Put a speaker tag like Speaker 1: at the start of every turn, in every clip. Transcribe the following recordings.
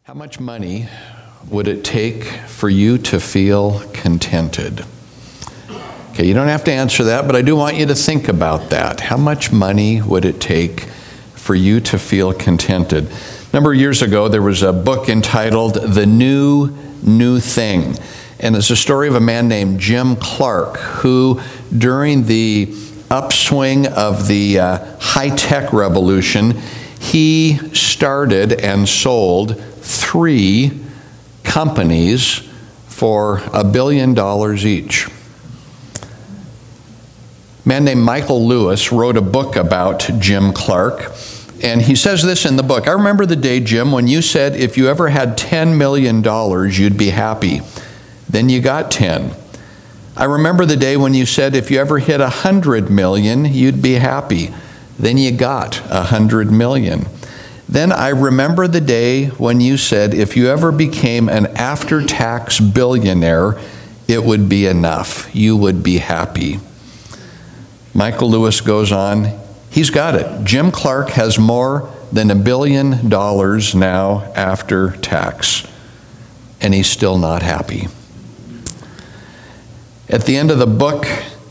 Speaker 1: How much money would it take for you to feel contented? Okay, you don't have to answer that, but I do want you to think about that. How much money would it take for you to feel contented? A number of years ago, there was a book entitled The New Thing. And it's a story of a man named Jim Clark, who during the upswing of the high-tech revolution, he started and sold 3 companies for $1 billion each. A man named Michael Lewis wrote a book about Jim Clark, and he says this in the book. I remember the day, Jim, when you said if you ever had $10 million, you'd be happy. Then you got 10. I remember the day when you said if you ever hit 100 million, you'd be happy. Then you got 100 million. Then I remember the day when you said if you ever became an after-tax billionaire, it would be enough. You would be happy. Michael Lewis goes on, he's got it. Jim Clark has more than $1 billion now after tax, and he's still not happy. At the end of the book,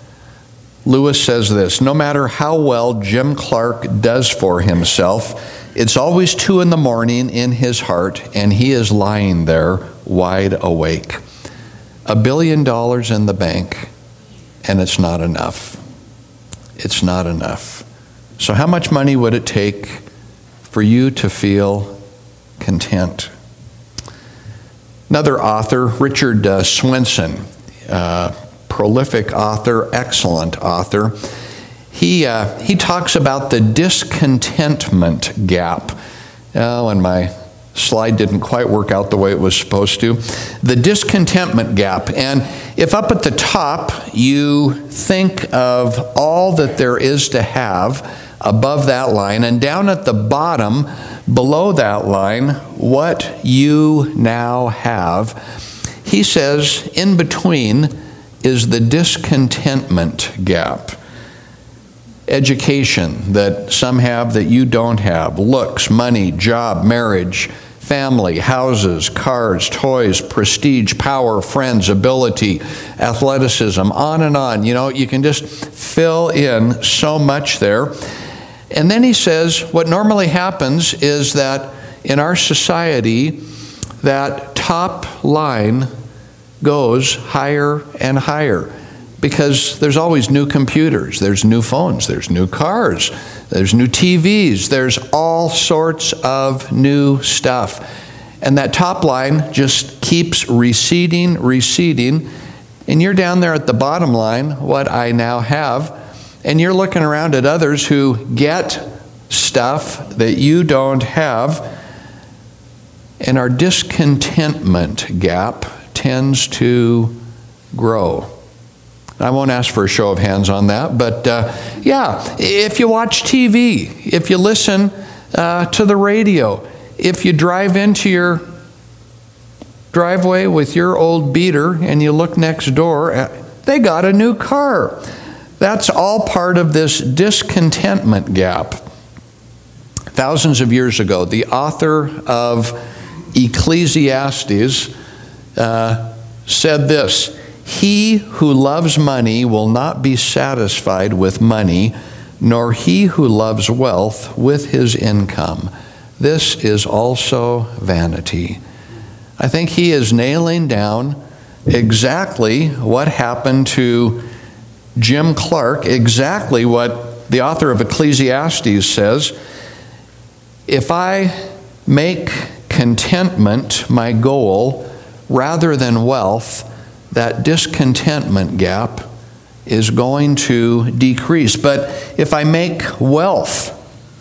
Speaker 1: Lewis says this: no matter how well Jim Clark does for himself, it's always 2 a.m. in his heart, and he is lying there wide awake. $1 billion in the bank, and it's not enough. It's not enough. So how much money would it take for you to feel content? Another author, Richard Swenson, prolific author, excellent author. He talks about the discontentment gap. And my slide didn't quite work out the way it was supposed to. The discontentment gap. And if up at the top you think of all that there is to have above that line, and down at the bottom below that line, what you now have, he says in between is the discontentment gap. Education that some have that you don't have, looks, money, job, marriage, family, houses, cars, toys, prestige, power, friends, ability, athleticism, on and on. You know, you can just fill in so much there. And then he says what normally happens is that in our society, that top line goes higher and higher. Because there's always new computers, there's new phones, there's new cars, there's new TVs, there's all sorts of new stuff. And that top line just keeps receding, and you're down there at the bottom line, what I now have, and you're looking around at others who get stuff that you don't have, and our discontentment gap tends to grow. I won't ask for a show of hands on that, but yeah, if you watch TV, if you listen to the radio, if you drive into your driveway with your old beater and you look next door, they got a new car. That's all part of this discontentment gap. Thousands of years ago, the author of Ecclesiastes said this: he who loves money will not be satisfied with money, nor he who loves wealth with his income. This is also vanity. I think he is nailing down exactly what happened to Jim Clark, exactly what the author of Ecclesiastes says. If I make contentment my goal rather than wealth, that discontentment gap is going to decrease. But if I make wealth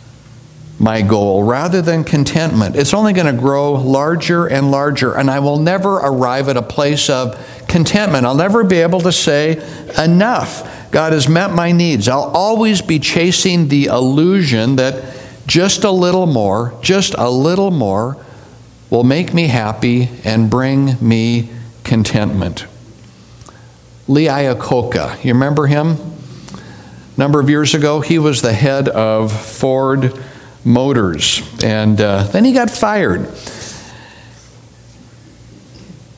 Speaker 1: my goal rather than contentment, it's only going to grow larger and larger, and I will never arrive at a place of contentment. I'll never be able to say, enough. God has met my needs. I'll always be chasing the illusion that just a little more will make me happy and bring me contentment. Lee Iacocca, you remember him? A number of years ago, he was the head of Ford Motors, and then he got fired.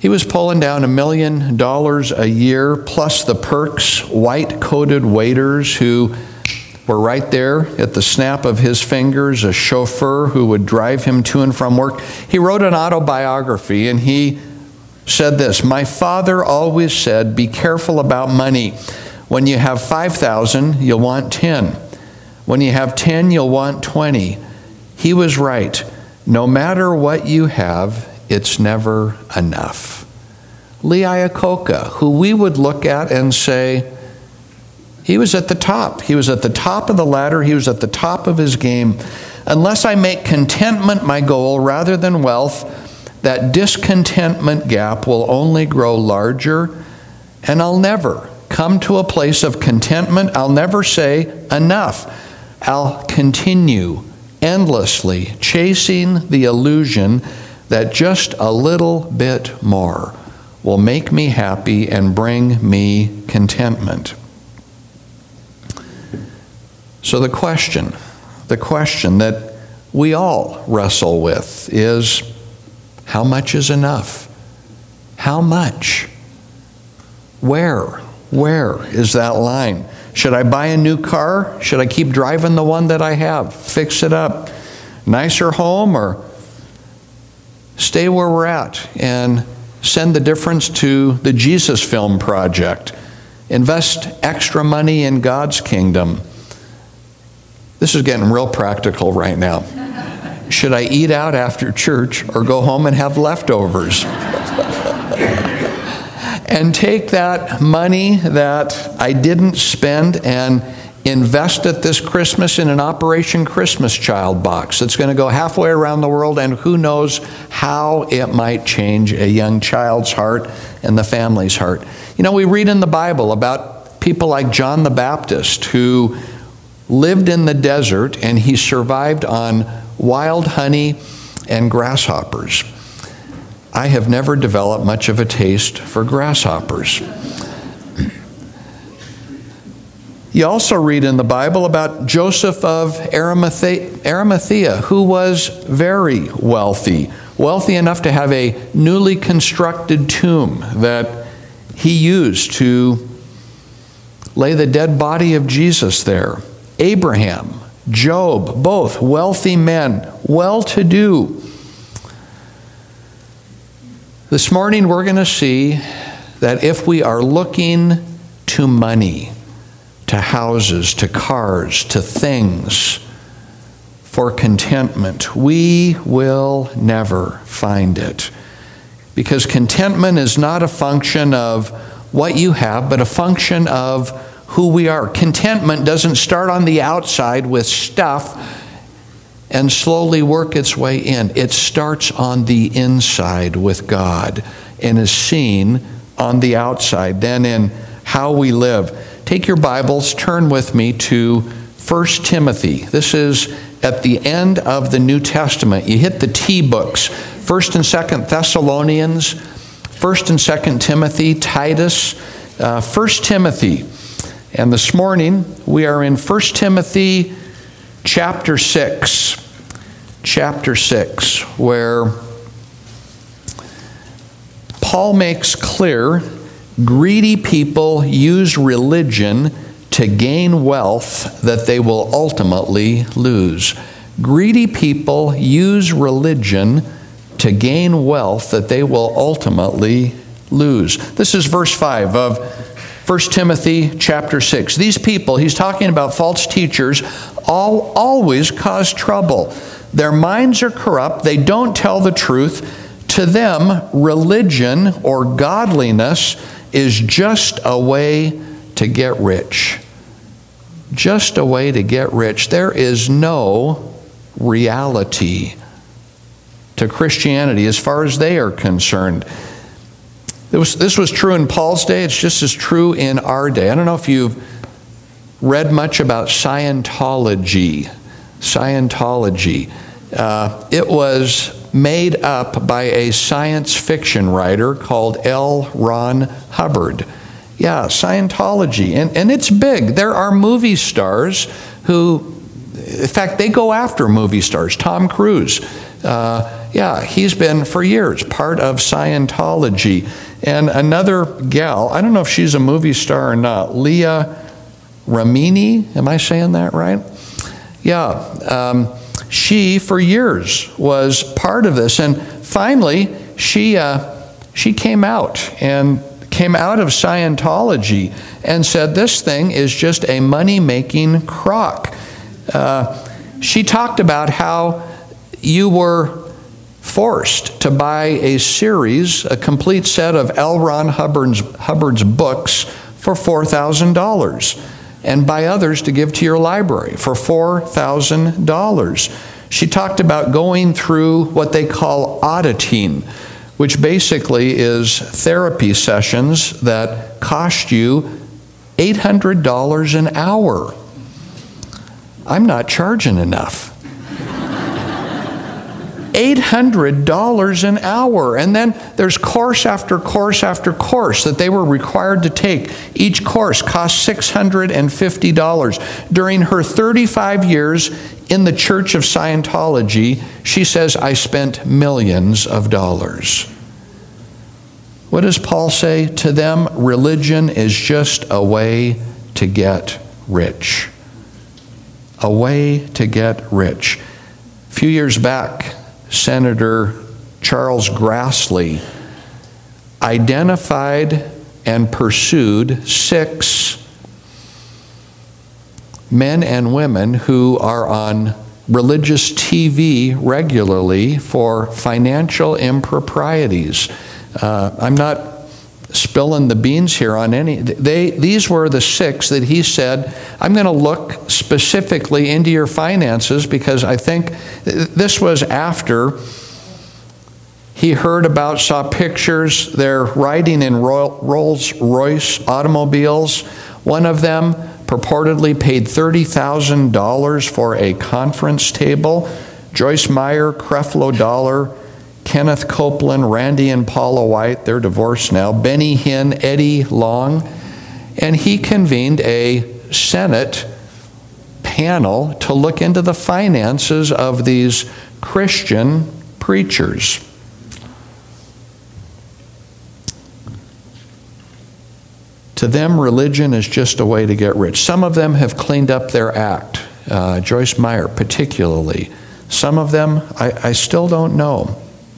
Speaker 1: He was pulling down $1 million a year, plus the perks, white-coated waiters who were right there at the snap of his fingers, a chauffeur who would drive him to and from work. He wrote an autobiography, and he said this: "My father always said, be careful about money. When you have 5,000, you'll want 10. When you have 10, you'll want 20. He was right. No matter what you have, it's never enough." Lee Iacocca, who we would look at and say, he was at the top. He was at the top of the ladder. He was at the top of his game. "Unless I make contentment my goal rather than wealth, that discontentment gap will only grow larger, and I'll never come to a place of contentment. I'll never say enough. I'll continue endlessly chasing the illusion that just a little bit more will make me happy and bring me contentment." So the question that we all wrestle with is, how much is enough? How much? Where is that line? Should I buy a new car? Should I keep driving the one that I have? Fix it up? Nicer home, or stay where we're at and send the difference to the Jesus Film Project? Invest extra money in God's kingdom. This is getting real practical right now. Should I eat out after church or go home and have leftovers? And take that money that I didn't spend and invest it this Christmas in an Operation Christmas Child box that's going to go halfway around the world, and who knows how it might change a young child's heart and the family's heart. You know, we read in the Bible about people like John the Baptist, who lived in the desert and he survived on wild honey and grasshoppers. I have never developed much of a taste for grasshoppers. You also read in the Bible about Joseph of Arimathea, who was very wealthy enough to have a newly constructed tomb that he used to lay the dead body of Jesus there. Abraham, Job, both wealthy men, well-to-do. This morning we're going to see that if we are looking to money, to houses, to cars, to things for contentment, we will never find it. Because contentment is not a function of what you have, but a function of who we are. Contentment doesn't start on the outside with stuff and slowly work its way in. It starts on the inside with God and is seen on the outside, then in how we live. Take your Bibles, turn with me to 1 Timothy. This is at the end of the New Testament. You hit the T books. 1st and 2nd Thessalonians, 1st and 2nd Timothy, Titus, 1 Timothy. And this morning we are in 1 Timothy chapter 6. Chapter 6, where Paul makes clear greedy people use religion to gain wealth that they will ultimately lose. Greedy people use religion to gain wealth that they will ultimately lose. This is verse 5 of 1 Timothy chapter 6. These people, he's talking about false teachers, always cause trouble. Their minds are corrupt. They don't tell the truth. To them, religion or godliness is just a way to get rich. Just a way to get rich. There is no reality to Christianity as far as they are concerned. This was true in Paul's day. It's just as true in our day. I don't know if you've read much about Scientology. It was made up by a science fiction writer called L. Ron Hubbard. Yeah, Scientology. And it's big. There are movie stars who, in fact, they go after movie stars. Tom Cruise He's been for years part of Scientology. And another gal, I don't know if she's a movie star or not, Leah Remini, am I saying that right? She for years was part of this, and finally she came out of Scientology and said this thing is just a money-making crock. She talked about how you were forced to buy a complete set of L. Ron Hubbard's books for $4,000 and buy others to give to your library for $4,000. She talked about going through what they call auditing, which basically is therapy sessions that cost you $800 an hour. I'm not charging enough. $800 an hour. And then there's course after course after course that they were required to take. Each course cost $650. During her 35 years in the Church of Scientology, she says, I spent millions of dollars. What does Paul say? To them, religion is just a way to get rich. A way to get rich. A few years back, Senator Charles Grassley identified and pursued 6 men and women who are on religious TV regularly for financial improprieties. I'm not spilling the beans here on any. These were the 6 that he said, I'm going to look specifically into your finances, because I think this was after he saw pictures. They're riding in Rolls-Royce automobiles. One of them purportedly paid $30,000 for a conference table. Joyce Meyer, Creflo Dollar, Kenneth Copeland, Randy and Paula White, they're divorced now, Benny Hinn, Eddie Long, and he convened a Senate panel to look into the finances of these Christian preachers. To them, religion is just a way to get rich. Some of them have cleaned up their act, Joyce Meyer particularly. Some of them, I still don't know.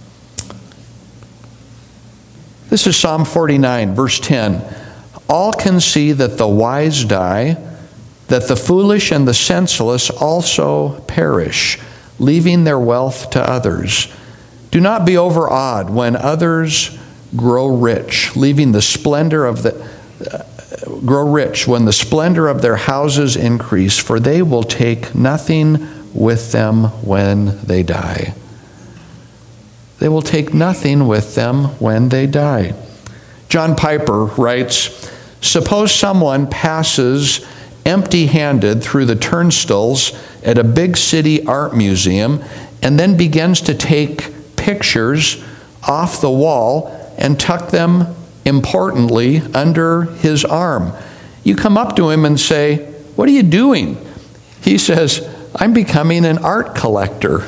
Speaker 1: This is Psalm 49, verse 10. All can see that the wise die, that the foolish and the senseless also perish, leaving their wealth to others. Do not be overawed when others grow rich, leaving the splendor of grow rich when the splendor of their houses increase, for they will take nothing with them when they die. They will take nothing with them when they die. John Piper writes, suppose someone passes empty-handed through the turnstiles at a big city art museum and then begins to take pictures off the wall and tuck them importantly under his arm. You come up to him and say, what are you doing? He says, I'm becoming an art collector.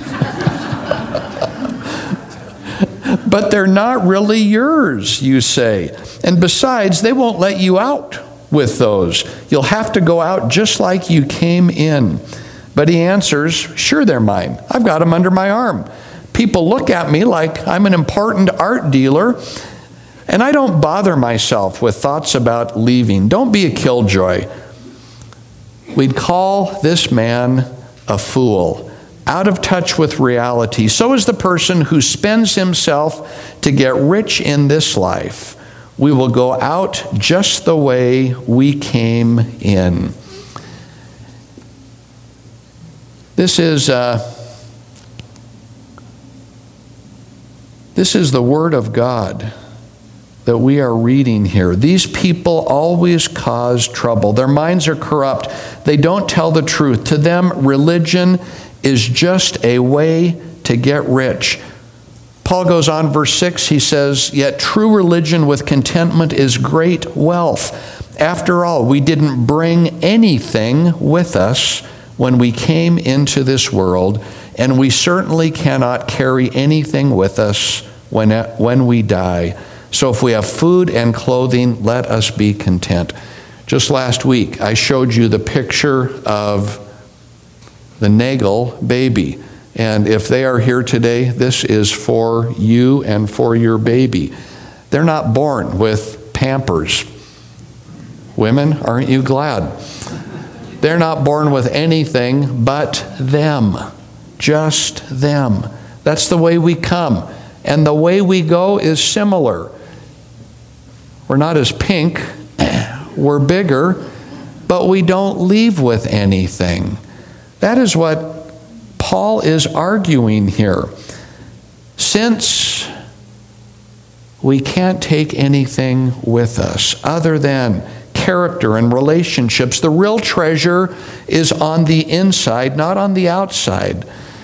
Speaker 1: But they're not really yours, you say. And besides, they won't let you out with those. You'll have to go out just like you came in. But he answers, sure, they're mine. I've got them under my arm. People look at me like I'm an important art dealer, and I don't bother myself with thoughts about leaving. Don't be a killjoy. We'd call this man a fool, out of touch with reality. So is the person who spends himself to get rich in this life. We will go out just the way we came in. This is the Word of God that we are reading here. These people always cause trouble. Their minds are corrupt. They don't tell the truth. To them, religion is just a way to get rich. Paul goes on, verse 6, he says, yet true religion with contentment is great wealth. After all, we didn't bring anything with us when we came into this world, and we certainly cannot carry anything with us when we die. So if we have food and clothing, let us be content. Just last week, I showed you the picture of the Nagel baby. And if they are here today, this is for you and for your baby. They're not born with Pampers. Women, aren't you glad? They're not born with anything but them. Just them. That's the way we come. And the way we go is similar. We're not as pink. We're bigger. But we don't leave with anything. That is what Paul is arguing here. Since we can't take anything with us other than character and relationships, the real treasure is on the inside, not on the outside.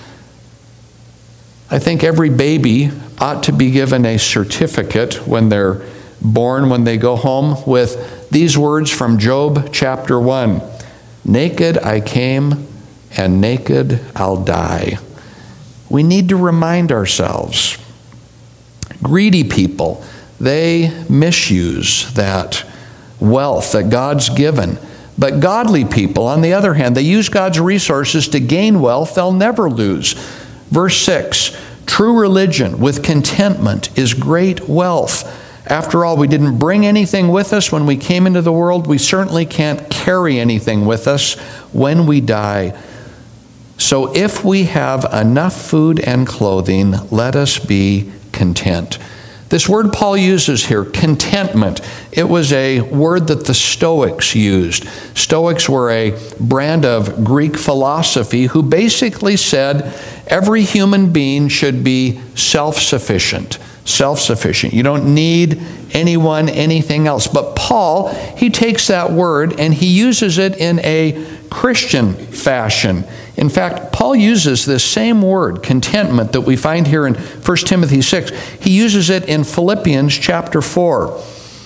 Speaker 1: I think every baby ought to be given a certificate when they're born, when they go home, with these words from Job chapter 1. Naked I came, and naked I'll die. We need to remind ourselves. Greedy people, they misuse that wealth that God's given. But godly people, on the other hand, they use God's resources to gain wealth they'll never lose. Verse 6, true religion with contentment is great wealth. After all, we didn't bring anything with us when we came into the world. We certainly can't carry anything with us when we die. So if we have enough food and clothing, let us be content. This word Paul uses here, contentment, it was a word that the Stoics used. Stoics were a brand of Greek philosophy who basically said every human being should be self-sufficient. Self-sufficient. You don't need anyone, anything else. But Paul, he takes that word and he uses it in a Christian fashion. In fact, Paul uses this same word, contentment, that we find here in 1 Timothy 6. He uses it in Philippians chapter 4.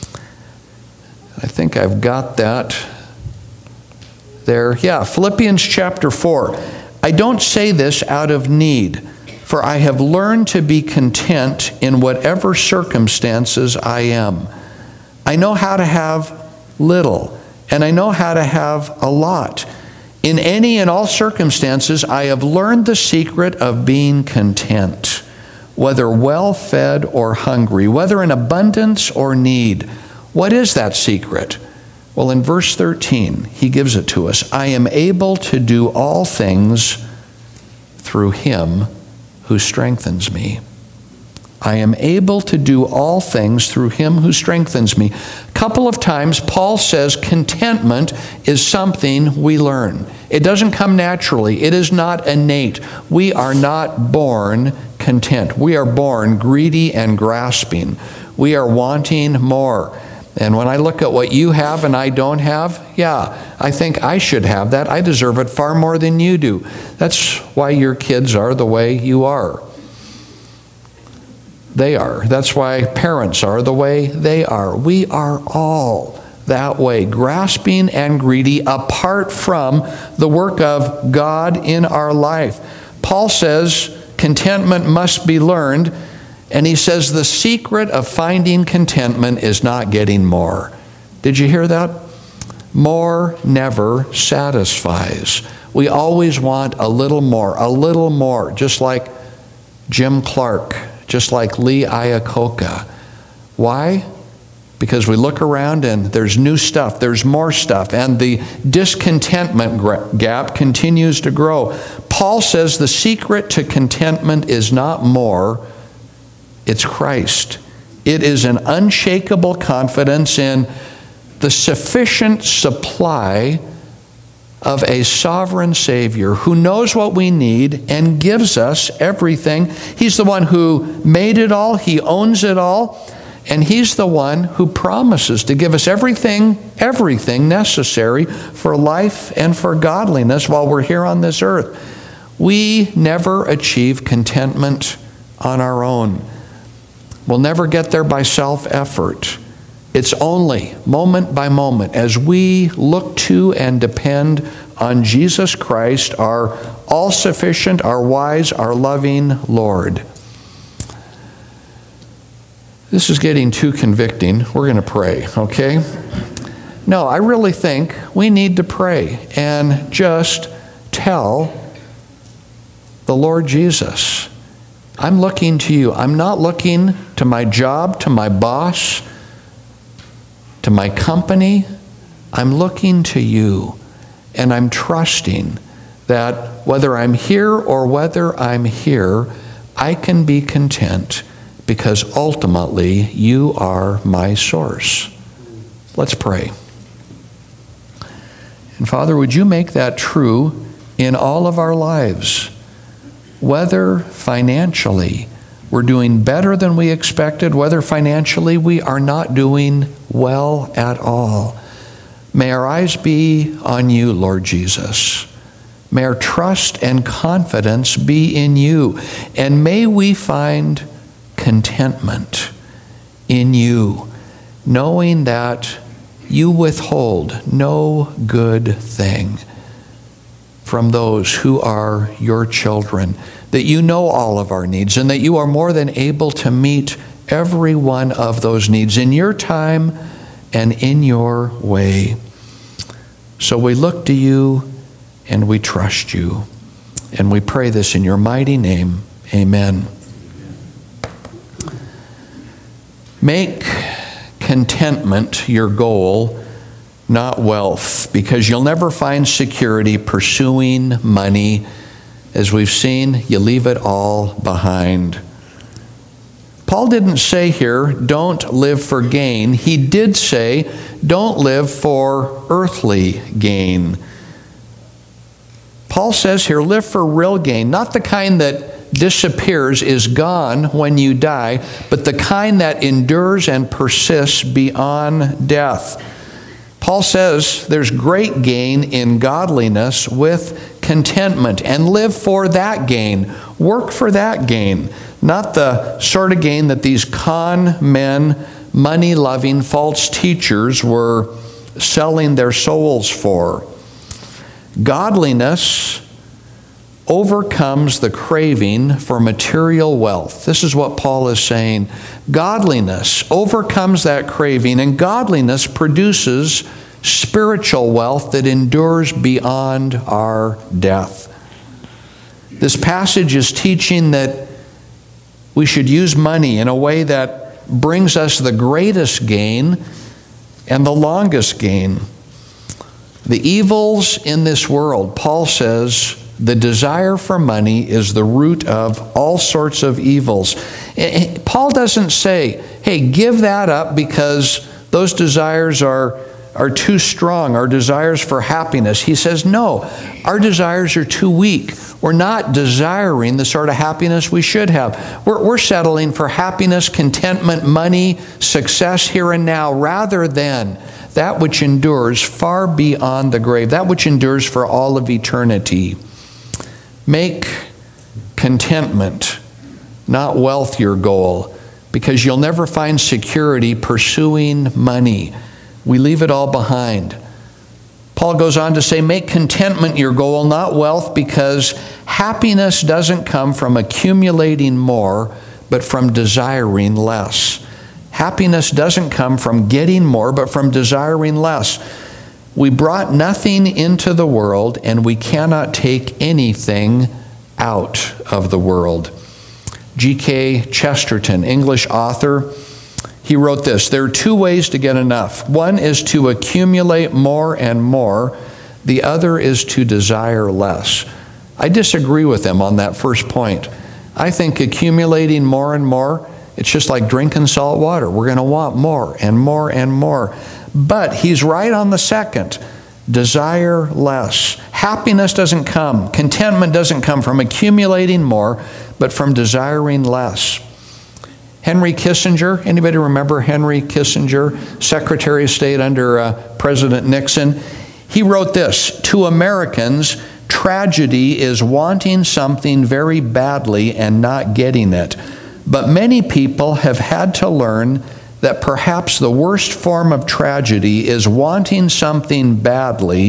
Speaker 1: I think I've got that there. Yeah, Philippians chapter 4. I don't say this out of need, for I have learned to be content in whatever circumstances I am. I know how to have little, and I know how to have a lot. In any and all circumstances, I have learned the secret of being content, whether well-fed or hungry, whether in abundance or need. What is that secret? Well, in verse 13, he gives it to us. I am able to do all things through him who strengthens me. I am able to do all things through him who strengthens me. A couple of times, Paul says contentment is something we learn. It doesn't come naturally. It is not innate. We are not born content. We are born greedy and grasping. We are wanting more. And when I look at what you have and I don't have, yeah, I think I should have that. I deserve it far more than you do. That's why your kids are the way you are. They are. That's why parents are the way they are. We are all that way, grasping and greedy apart from the work of God in our life. Paul says contentment must be learned, and he says the secret of finding contentment is not getting more. Did you hear that? More never satisfies. We always want a little more, just like Jim Clark, just like Lee Iacocca. Why? Because we look around and there's new stuff, there's more stuff, and the discontentment gap continues to grow. Paul says the secret to contentment is not more, it's Christ. It is an unshakable confidence in the sufficient supply of a sovereign Savior who knows what we need and gives us everything. He's the one who made it all. He owns it all. And He's the one who promises to give us everything necessary for life and for godliness while we're here on this earth. We never achieve contentment on our own. We'll never get there by self-effort. It's only moment by moment as we look to and depend on Jesus Christ, our all-sufficient, our wise, our loving Lord. This is getting too convicting. We're going to pray, okay? No, I really think we need to pray and just tell the Lord Jesus, I'm looking to you. I'm not looking to my job, to my boss, to my company. I'm looking to you, and I'm trusting that whether I'm here or whether I'm here, I can be content because ultimately you are my source. Let's pray. And Father, would you make that true in all of our lives? Whether financially we're doing better than we expected, whether financially we are not doing well at all. May our eyes be on you, Lord Jesus. May our trust and confidence be in you. And may we find contentment in you, knowing that you withhold no good thing from those who are your children, that you know all of our needs, and that you are more than able to meet every one of those needs in your time and in your way. So we look to you and we trust you. And we pray this in your mighty name. Amen. Make contentment your goal, not wealth, because you'll never find security pursuing money. As we've seen, you leave it all behind. Paul didn't say here, don't live for gain. He did say, don't live for earthly gain. Paul says here, live for real gain, not the kind that disappears, is gone when you die, but the kind that endures and persists beyond death. Paul says there's great gain in godliness with contentment, and live for that gain. Work for that gain, not the sort of gain that these con men, money-loving false teachers were selling their souls for. Godliness overcomes the craving for material wealth. This is what Paul is saying. Godliness overcomes that craving, and godliness produces spiritual wealth that endures beyond our death. This passage is teaching that we should use money in a way that brings us the greatest gain and the longest gain. The evils in this world, Paul says, the desire for money is the root of all sorts of evils. Paul doesn't say, hey, give that up because those desires are too strong, our desires for happiness. He says, no, our desires are too weak. We're not desiring the sort of happiness we should have. We're settling for happiness, contentment, money, success here and now, rather than that which endures far beyond the grave, that which endures for all of eternity. Make contentment, not wealth, your goal, because you'll never find security pursuing money. We leave it all behind. Paul goes on to say, make contentment your goal, not wealth, because happiness doesn't come from accumulating more, but from desiring less. Happiness doesn't come from getting more, but from desiring less. We brought nothing into the world, and we cannot take anything out of the world. G.K. Chesterton, English author, he wrote this: there are two ways to get enough. One is to accumulate more and more. The other is to desire less. I disagree with him on that first point. I think accumulating more and more, it's just like drinking salt water. We're going to want more and more and more. But he's right on the second. Desire less. Happiness doesn't come, contentment doesn't come from accumulating more, but from desiring less. Henry Kissinger, anybody remember Henry Kissinger, Secretary of State under President Nixon? He wrote this: to Americans, tragedy is wanting something very badly and not getting it. But many people have had to learn that perhaps the worst form of tragedy is wanting something badly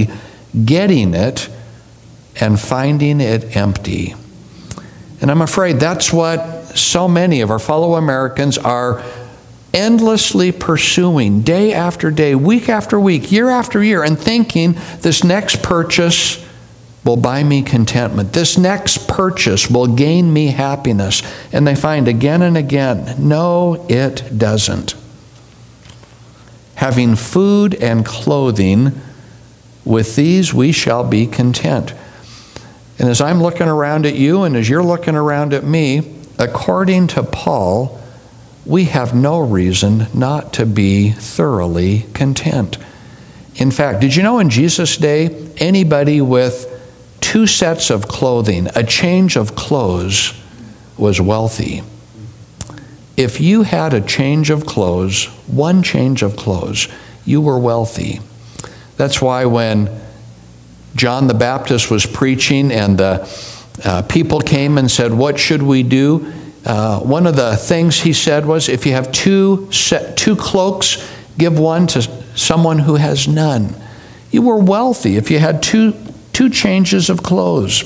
Speaker 1: getting it and finding it empty. And I'm afraid that's what so many of our fellow Americans are endlessly pursuing day after day, week after week, year after year, and thinking this next purchase will buy me contentment. This next purchase will gain me happiness. And they find again and again, no, it doesn't. Having food and clothing, with these we shall be content. And as I'm looking around at you and as you're looking around at me, according to Paul, we have no reason not to be thoroughly content. In fact, did you know in Jesus' day, anybody with 2 sets of clothing, a change of clothes, was wealthy? If you had a change of clothes, one change of clothes, you were wealthy. That's why when John the Baptist was preaching and the people came and said, what should we do? One of the things he said was, if you have two cloaks, give one to someone who has none. You were wealthy if you had two changes of clothes.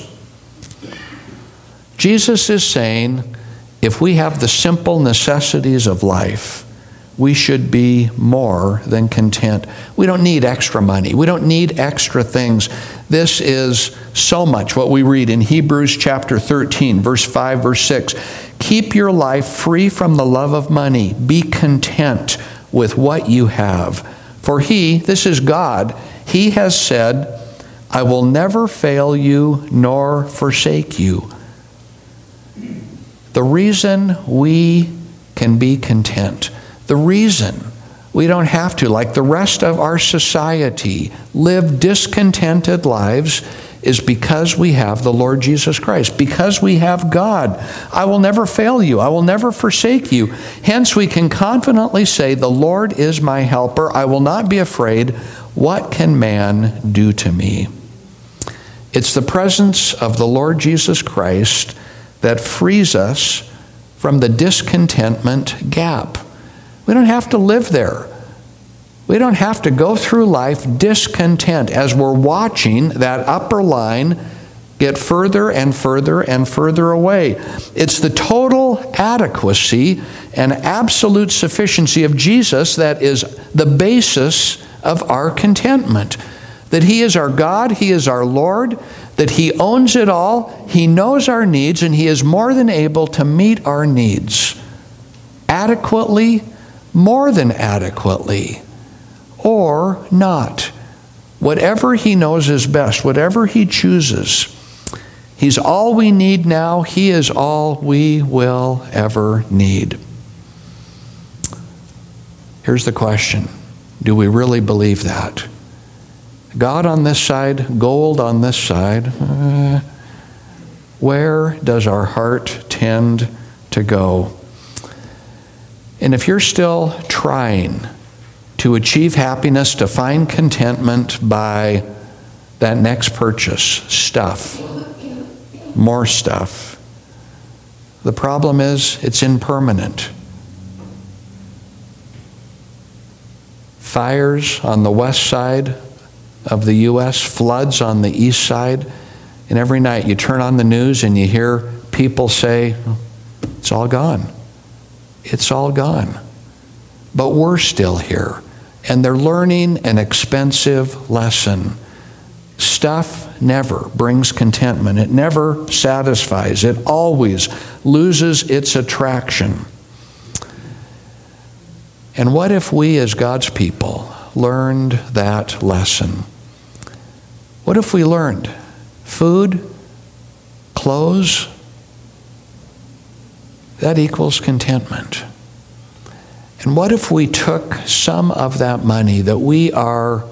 Speaker 1: Jesus is saying, if we have the simple necessities of life, we should be more than content. We don't need extra money. We don't need extra things. This is so much what we read in Hebrews chapter 13, verse 5, verse 6. Keep your life free from the love of money. Be content with what you have. For He, this is God, He has said, I will never fail you nor forsake you. The reason we can be content, the reason we don't have to, like the rest of our society, live discontented lives is because we have the Lord Jesus Christ, because we have God. I will never fail you. I will never forsake you. Hence, we can confidently say, the Lord is my helper. I will not be afraid. What can man do to me? It's the presence of the Lord Jesus Christ that frees us from the discontentment gap. We don't have to live there. We don't have to go through life discontent as we're watching that upper line get further and further and further away. It's the total adequacy and absolute sufficiency of Jesus that is the basis of our contentment. That He is our God, He is our Lord, that He owns it all, He knows our needs, and He is more than able to meet our needs adequately, more than adequately, or not. Whatever He knows is best, whatever He chooses. He's all we need now. He is all we will ever need. Here's the question. Do we really believe that? God on this side, gold on this side. Where does our heart tend to go? And if you're still trying to achieve happiness, to find contentment by that next purchase, stuff, more stuff, the problem is it's impermanent. Fires on the west side of the U.S., floods on the east side, and every night you turn on the news and you hear people say, it's all gone. It's all gone. But we're still here. And they're learning an expensive lesson. Stuff never brings contentment. It never satisfies. It always loses its attraction. And what if we as God's people learned that lesson? What if we learned food, clothes, that equals contentment? And what if we took some of that money that we are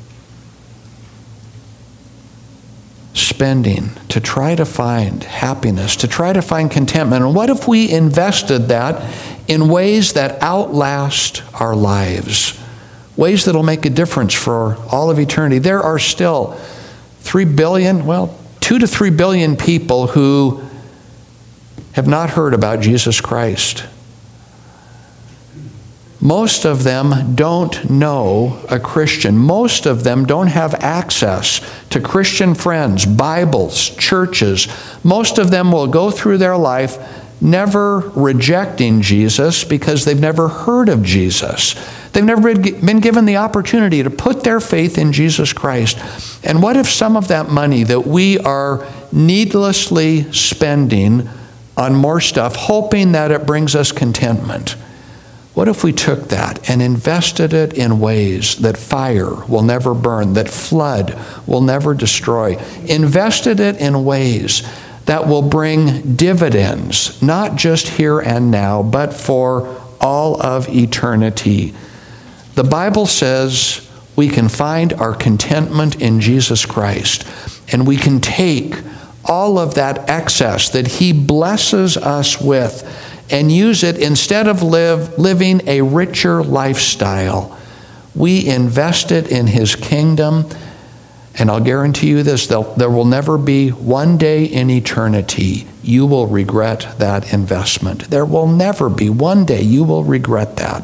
Speaker 1: spending to try to find happiness, to try to find contentment, and what if we invested that in ways that outlast our lives, ways that will make a difference for all of eternity? There are still 2 to 3 billion people who have not heard about Jesus Christ. Most of them don't know a Christian. Most of them don't have access to Christian friends, Bibles, churches. Most of them will go through their life never rejecting Jesus because they've never heard of Jesus. They've never been given the opportunity to put their faith in Jesus Christ. And what if some of that money that we are needlessly spending on more stuff, hoping that it brings us contentment? What if we took that and invested it in ways that fire will never burn, that flood will never destroy? Invested it in ways that will bring dividends, not just here and now, but for all of eternity. The Bible says we can find our contentment in Jesus Christ, and we can take all of that excess that He blesses us with and use it instead of living a richer lifestyle. We invest it in His kingdom, and I'll guarantee you this, there will never be one day in eternity you will regret that investment. There will never be one day you will regret that.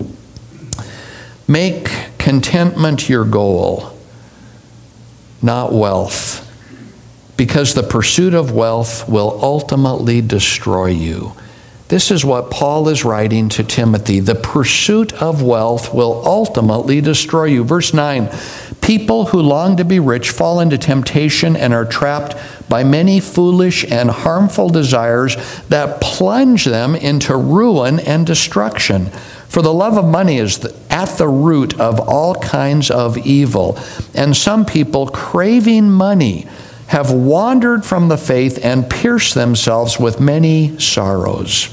Speaker 1: Make contentment your goal, not wealth, because the pursuit of wealth will ultimately destroy you. This is what Paul is writing to Timothy. The pursuit of wealth will ultimately destroy you. Verse 9, people who long to be rich fall into temptation and are trapped by many foolish and harmful desires that plunge them into ruin and destruction. For the love of money is at the root of all kinds of evil. And some people, craving money, have wandered from the faith and pierced themselves with many sorrows.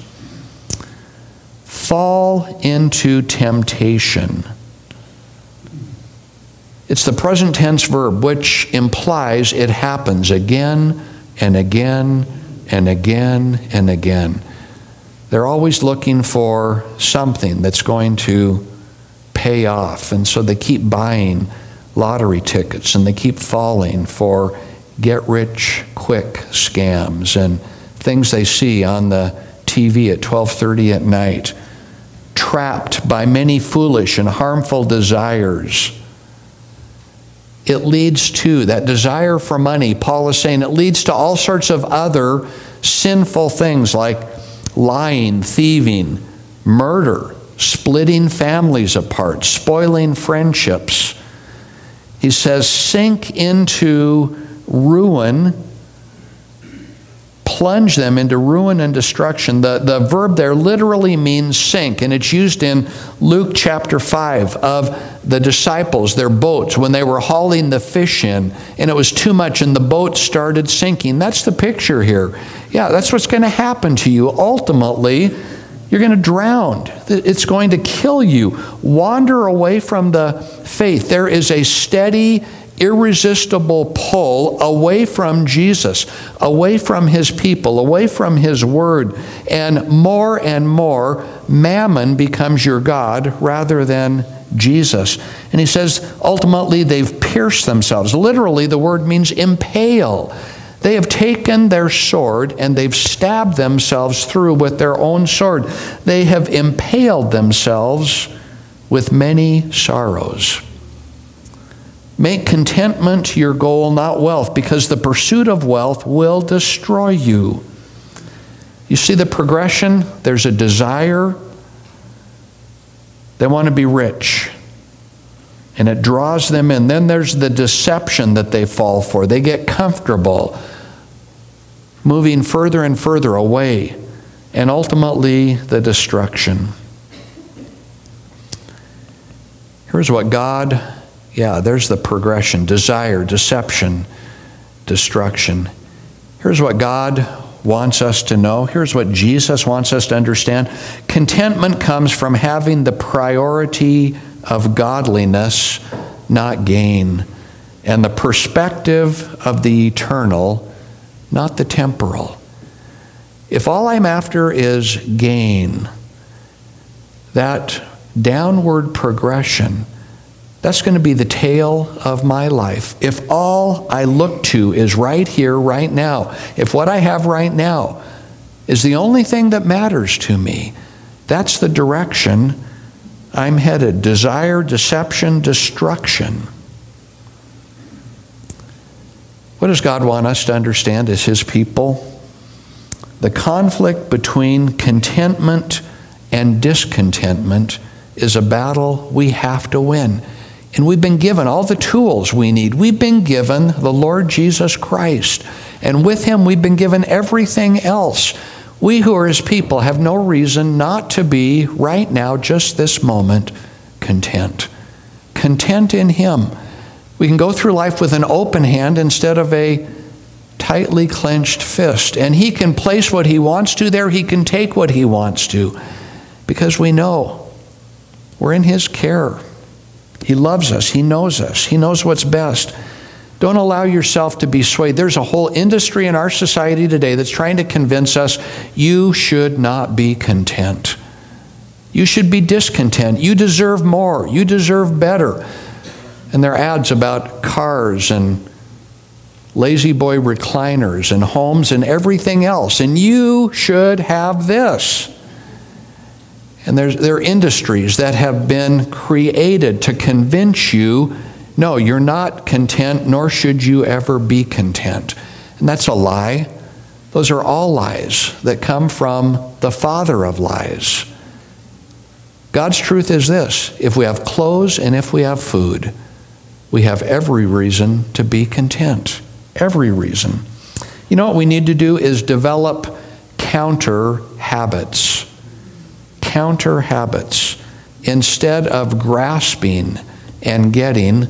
Speaker 1: Fall into temptation. It's the present tense verb, which implies it happens again and again and again and again. They're always looking for something that's going to pay off, and so they keep buying lottery tickets, and they keep falling for get-rich-quick scams and things they see on the TV at 12:30 at night. Trapped by many foolish and harmful desires. It leads to, that desire for money, Paul is saying, it leads to all sorts of other sinful things like lying, thieving, murder, splitting families apart, spoiling friendships. He says, sink into ruin, plunge them into ruin and destruction. The verb there literally means sink, and it's used in Luke chapter 5 of the disciples, their boats, when they were hauling the fish in, and it was too much, and the boat started sinking. That's the picture here. Yeah, that's what's going to happen to you. Ultimately, you're going to drown. It's going to kill you. Wander away from the faith. There is a steady, irresistible pull away from Jesus, away from His people, away from His Word, and more mammon becomes your God rather than Jesus. And he says, ultimately, they've pierced themselves. Literally, the word means impale. They have taken their sword and they've stabbed themselves through with their own sword. They have impaled themselves with many sorrows. Make contentment your goal, not wealth, because the pursuit of wealth will destroy you. You see the progression? There's a desire. They want to be rich, and it draws them in. Then there's the deception that they fall for. They get comfortable, moving further and further away, and ultimately the destruction. Here's what God, there's the progression: desire, deception, destruction. Here's what God wants us to know. Here's what Jesus wants us to understand. Contentment comes from having the priority of godliness, not gain, and the perspective of the eternal, not the temporal. If all I'm after is gain, that downward progression, that's going to be the tale of my life. If all I look to is right here, right now, if what I have right now is the only thing that matters to me, that's the direction I'm headed. Desire, deception, destruction. What does God want us to understand as His people? The conflict between contentment and discontentment is a battle we have to win. And we've been given all the tools we need. We've been given the Lord Jesus Christ. And with Him, we've been given everything else. We who are His people have no reason not to be, right now, just this moment, content. Content in Him. We can go through life with an open hand instead of a tightly clenched fist. And He can place what He wants to there. He can take what He wants to. Because we know we're in His care. He loves us. He knows us. He knows what's best. Don't allow yourself to be swayed. There's a whole industry in our society today that's trying to convince us you should not be content. You should be discontent. You deserve more. You deserve better. And there are ads about cars and lazy boy recliners and homes and everything else. And you should have this. And there are industries that have been created to convince you, no, you're not content, nor should you ever be content. And that's a lie. Those are all lies that come from the father of lies. God's truth is this: if we have clothes and if we have food, we have every reason to be content. Every reason. You know what we need to do is develop counter habits. Counter habits. Instead of grasping and getting,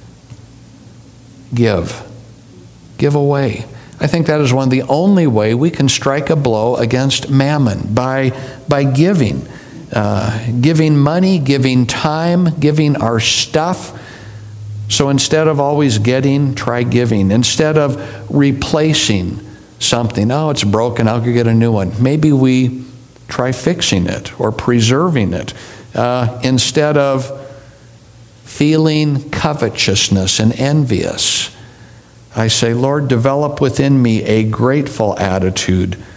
Speaker 1: give. Give away. I think that is one of the only way we can strike a blow against mammon, by giving. Giving money, giving time, giving our stuff. So instead of always getting, try giving. Instead of replacing something, oh, it's broken, I'll go get a new one. Maybe we try fixing it or preserving it. Instead of feeling covetousness and envious, I say, Lord, develop within me a grateful attitude. You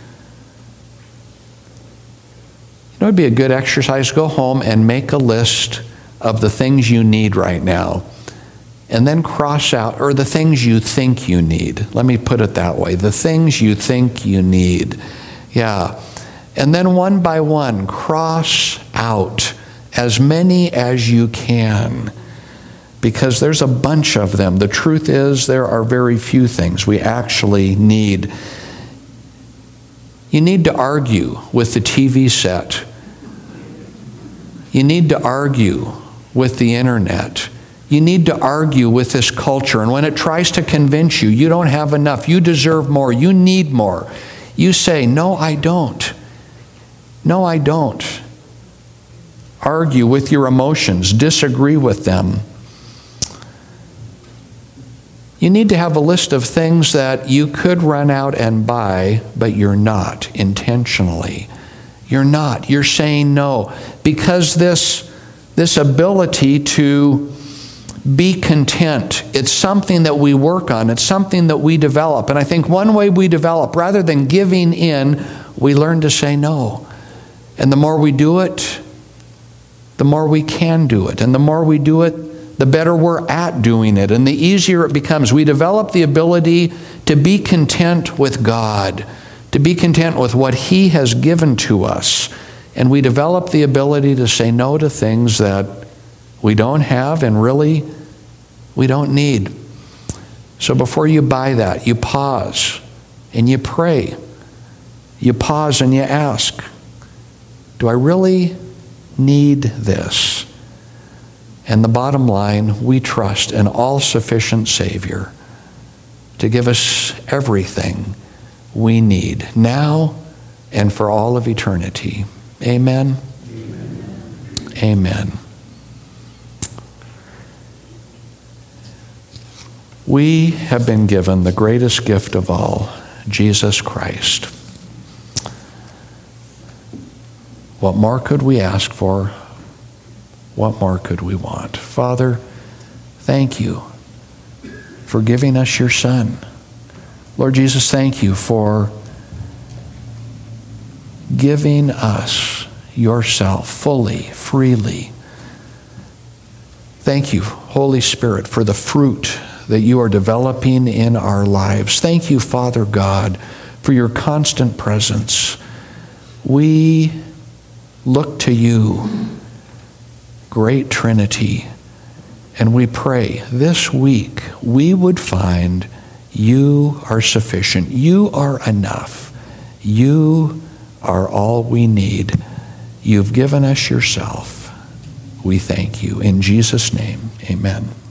Speaker 1: know, it'd be a good exercise. Go home and make a list of the things you need right now. And then cross out, or the things you think you need. Let me put it that way. The things you think you need. Yeah. And then one by one, cross out as many as you can. Because there's a bunch of them. The truth is, there are very few things we actually need. You need to argue with the TV set. You need to argue with the internet. You need to argue with this culture. And when it tries to convince you, you don't have enough, you deserve more, you need more, you say, no, I don't. No, I don't. Argue with your emotions. Disagree with them. You need to have a list of things that you could run out and buy, but you're not intentionally. You're not. You're saying no. Because this ability to be content, it's something that we work on. It's something that we develop. And I think one way we develop, rather than giving in, we learn to say no. And the more we do it, the more we can do it. And the more we do it, the better we're at doing it. And the easier it becomes. We develop the ability to be content with God, to be content with what He has given to us. And we develop the ability to say no to things that we don't have and really we don't need. So before you buy that, you pause and you pray. You pause and you ask, do I really need this? And the bottom line, we trust an all-sufficient Savior to give us everything we need now and for all of eternity. Amen? Amen. Amen. We have been given the greatest gift of all, Jesus Christ. What more could we ask for? What more could we want? Father, thank you for giving us your Son. Lord Jesus, thank you for giving us yourself fully, freely. Thank you, Holy Spirit, for the fruit that you are developing in our lives. Thank you, Father God, for your constant presence. We look to you, great Trinity, and we pray this week we would find you are sufficient. You are enough. You are all we need. You've given us yourself. We thank you. In Jesus' name, amen.